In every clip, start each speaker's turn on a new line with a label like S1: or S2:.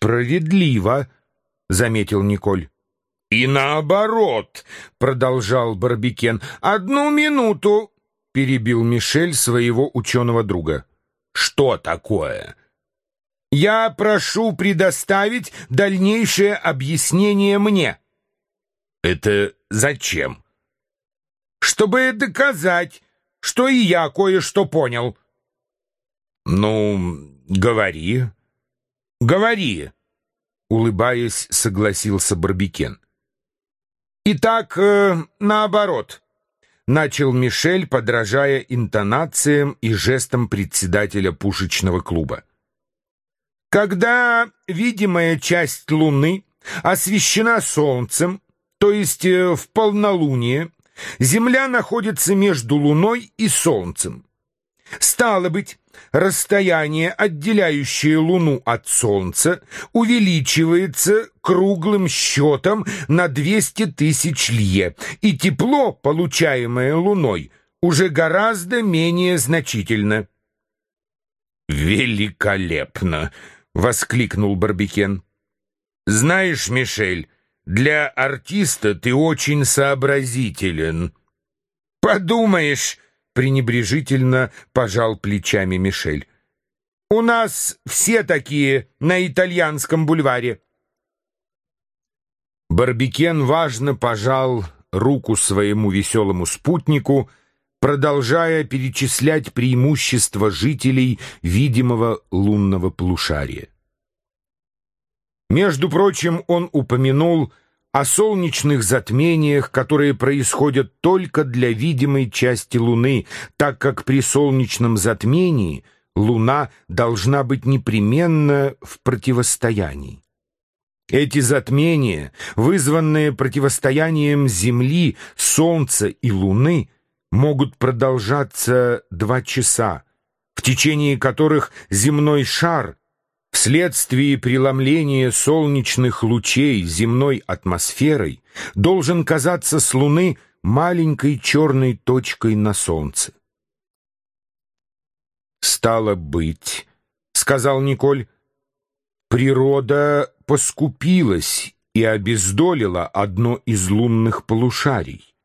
S1: «Справедливо», — заметил Николь. «И наоборот», — продолжал Барбикен. «Одну минуту», — перебил Мишель своего ученого друга. «Что такое?» «Я прошу предоставить дальнейшее объяснение мне». «Это зачем?» «Чтобы доказать, что и я кое-что понял». «Ну, говори, говори», — улыбаясь, согласился Барбикен. «Итак, наоборот», — начал Мишель, подражая интонациям и жестам председателя пушечного клуба. «Когда видимая часть Луны освещена Солнцем, то есть в полнолуние, Земля находится между Луной и Солнцем. Стало быть, расстояние, отделяющее Луну от Солнца, увеличивается круглым счетом на 200 тысяч лье, и тепло, получаемое Луной, уже гораздо менее значительно». «Великолепно!» — воскликнул Барбикен. «Знаешь, Мишель, для артиста ты очень сообразителен». «Подумаешь!» — пренебрежительно пожал плечами Мишель. «У нас все такие на Итальянском бульваре». Барбикен важно пожал руку своему веселому спутнику, продолжая перечислять преимущества жителей видимого лунного полушария. Между прочим, он упомянул о солнечных затмениях, которые происходят только для видимой части Луны, так как при солнечном затмении Луна должна быть непременно в противостоянии. Эти затмения, вызванные противостоянием Земли, Солнца и Луны, могут продолжаться 2 часа, в течение которых земной шар вследствие преломления солнечных лучей земной атмосферой должен казаться с Луны маленькой черной точкой на Солнце. «Стало быть, — сказал Николь, — природа поскупилась и обездолила одно из лунных полушарий».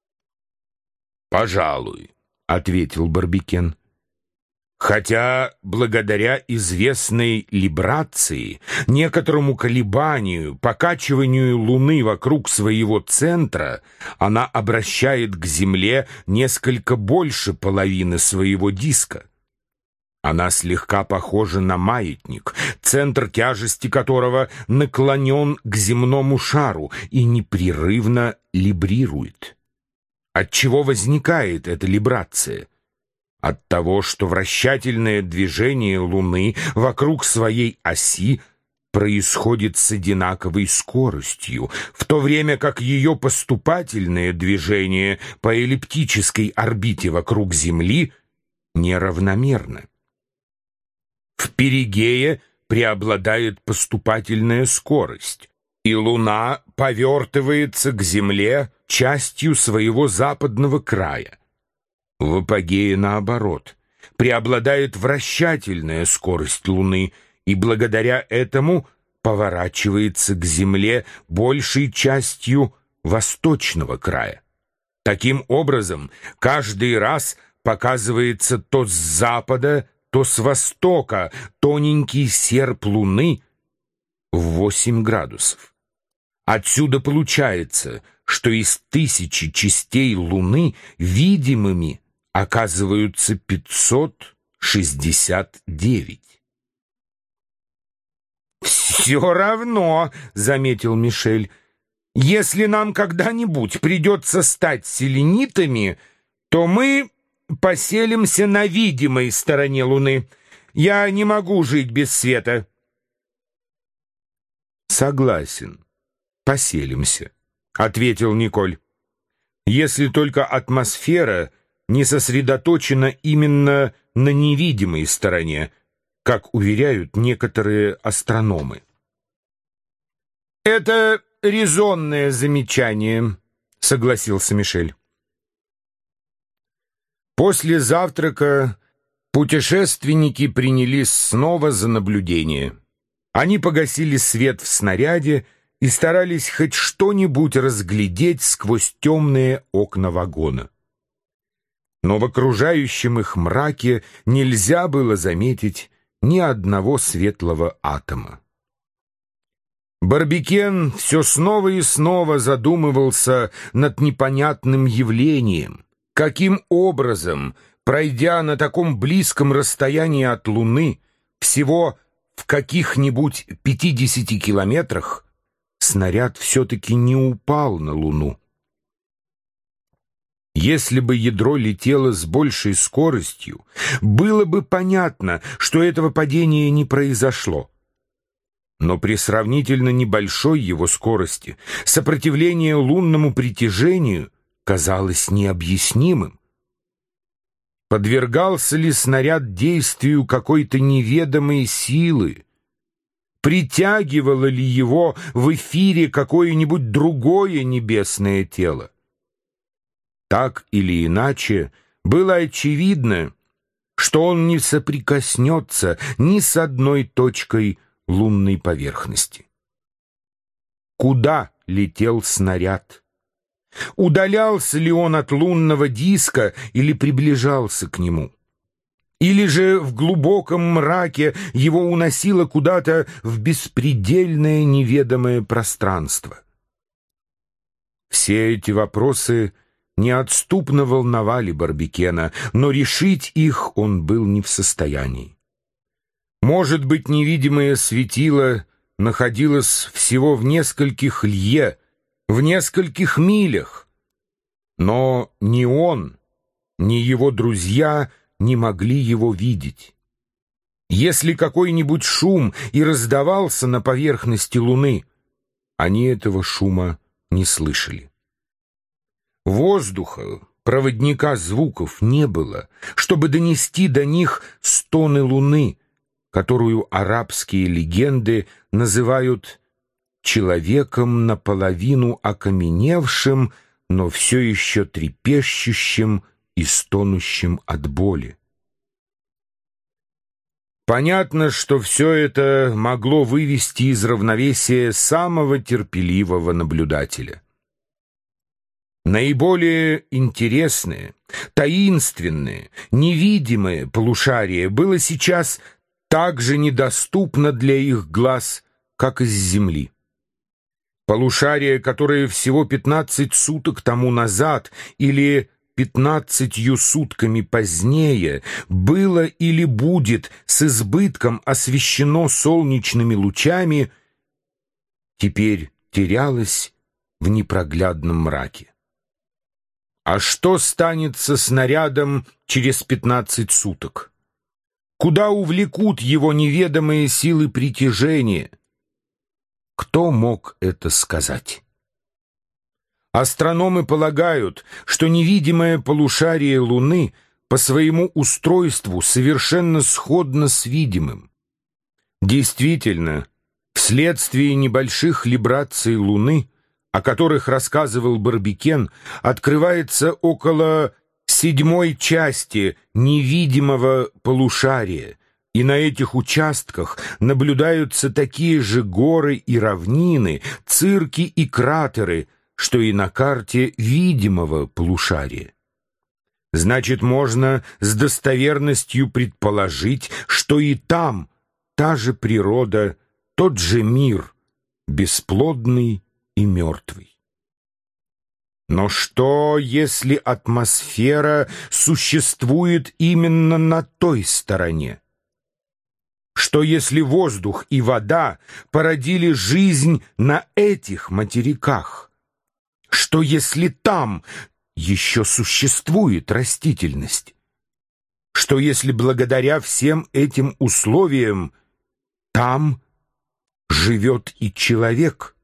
S1: «Пожалуй, — ответил Барбикен. Хотя благодаря известной либрации, некоторому колебанию, покачиванию Луны вокруг своего центра, она обращает к Земле несколько больше половины своего диска. Она слегка похожа на маятник, центр тяжести которого наклонен к земному шару и непрерывно либрирует. Отчего возникает эта либрация? От того, что вращательное движение Луны вокруг своей оси происходит с одинаковой скоростью, в то время как ее поступательное движение по эллиптической орбите вокруг Земли неравномерно. В перигее преобладает поступательная скорость, и Луна повертывается к Земле частью своего западного края. В апогее, наоборот, преобладает вращательная скорость Луны, и благодаря этому поворачивается к Земле большей частью восточного края. Таким образом, каждый раз показывается то с запада, то с востока тоненький серп Луны в 8 градусов. Отсюда получается, что из 1000 частей Луны видимыми оказываются 569. «Все равно, — заметил Мишель, — если нам когда-нибудь придется стать селенитами, то мы поселимся на видимой стороне Луны. Я не могу жить без света». «Согласен, поселимся», — ответил Николь. «Если только атмосфера не сосредоточена именно на невидимой стороне, как уверяют некоторые астрономы». «Это резонное замечание», — согласился Мишель. После завтрака путешественники принялись снова за наблюдение. Они погасили свет в снаряде и старались хоть что-нибудь разглядеть сквозь темные окна вагона. Но в окружающем их мраке нельзя было заметить ни одного светлого атома. Барбикен все снова и снова задумывался над непонятным явлением, каким образом, пройдя на таком близком расстоянии от Луны, всего в каких-нибудь 50 километрах, снаряд все-таки не упал на Луну. Если бы ядро летело с большей скоростью, было бы понятно, что этого падения не произошло. Но при сравнительно небольшой его скорости сопротивление лунному притяжению казалось необъяснимым. Подвергался ли снаряд действию какой-то неведомой силы? Притягивало ли его в эфире какое-нибудь другое небесное тело? Так или иначе, было очевидно, что он не соприкоснется ни с одной точкой лунной поверхности. Куда летел снаряд? Удалялся ли он от лунного диска или приближался к нему? Или же в глубоком мраке его уносило куда-то в беспредельное неведомое пространство? Все эти вопросы неотступно волновали Барбикена, но решить их он был не в состоянии. Может быть, невидимое светило находилось всего в нескольких лье, в нескольких милях, но ни он, ни его друзья не могли его видеть. Если какой-нибудь шум и раздавался на поверхности Луны, они этого шума не слышали. Воздуха, проводника звуков, не было, чтобы донести до них стоны Луны, которую арабские легенды называют человеком наполовину окаменевшим, но все еще трепещущим и стонущим от боли. Понятно, что все это могло вывести из равновесия самого терпеливого наблюдателя. Наиболее интересное, таинственное, невидимое полушарие было сейчас так же недоступно для их глаз, как из Земли. Полушарие, которое всего 15 суток тому назад или 15 сутками позднее было или будет с избытком освещено солнечными лучами, теперь терялось в непроглядном мраке. А что станет со снарядом через 15 суток? Куда увлекут его неведомые силы притяжения? Кто мог это сказать? Астрономы полагают, что невидимое полушарие Луны по своему устройству совершенно сходно с видимым. Действительно, вследствие небольших либраций Луны, о которых рассказывал Барбикен, открывается около 1/7 части невидимого полушария, и на этих участках наблюдаются такие же горы и равнины, цирки и кратеры, что и на карте видимого полушария. Значит, можно с достоверностью предположить, что и там та же природа, тот же мир, бесплодный и мертвый. Но что, если атмосфера существует именно на той стороне? Что, если воздух и вода породили жизнь на этих материках? Что, если там еще существует растительность? Что, если благодаря всем этим условиям там живет и человек?